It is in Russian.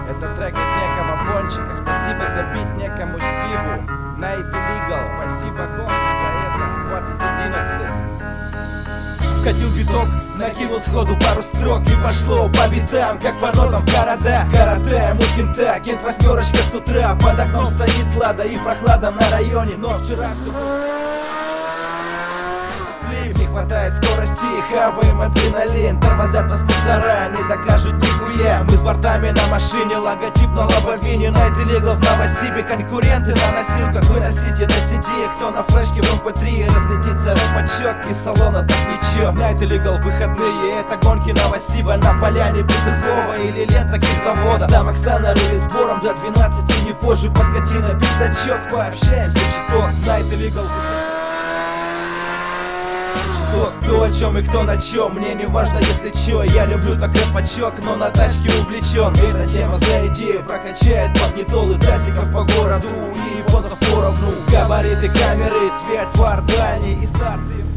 Это трек от некого Пончика. Спасибо за бит некому Стиву. Night Illegal. Спасибо, Кокс, за это 2011. Вкатил биток, накинул сходу пару строк и пошло по битам, как по нотам в карате, муткинта, кент восьмерочка с утра. Под окном стоит лада и прохлада на районе, но вчера все... Не хватает скорости, хаваем адреналин. Тормозят нас мусора, не докажут нихуя. Мы с бортами на машине, логотип на лобовине. Night Illegal в Новосибе, конкуренты на носилках. Выносите на CD, кто на флешке в MP3. Разлетится рэпачок из салона, так ничего. Night Illegal выходные, это гонки Новосиба на поляне Петухова или ленток из завода. Там Оксана рыли сбором до 12, не позже подкати на пятачок. Пообщаемся чуток. Night Illegal. Кто о чем и кто на чем, мне не важно, если чё. Я люблю так рэпачок, но на тачке увлечен. Эта тема за идею прокачает магнитолы тазиков по городу и японцев поровну. Габариты камеры, свет фар дальний и старты.